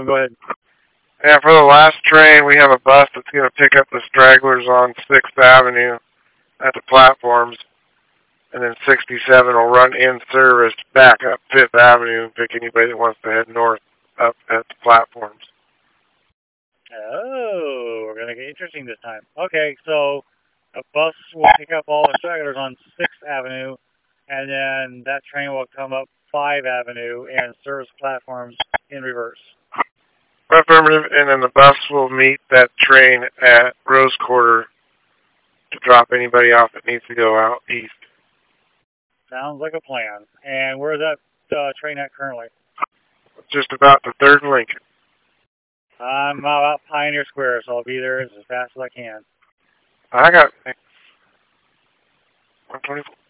problem. Go ahead. Yeah, for the last train, we have a bus that's going to pick up the stragglers on 6th Avenue at the platforms, and then 67 will run in service back up 5th Avenue and pick anybody that wants to head north up at the platforms. Oh, we're going to get interesting this time. Okay, so a bus will pick up all the stragglers on 6th Avenue, and then that train will come up 5th Avenue and service platforms in reverse. Affirmative, and then the bus will meet that train at Rose Quarter to drop anybody off that needs to go out east. Sounds like a plan. And where's that train at currently? Just about the 3rd Lincoln. I'm out Pioneer Square, so I'll be there as fast as I can. I got 124.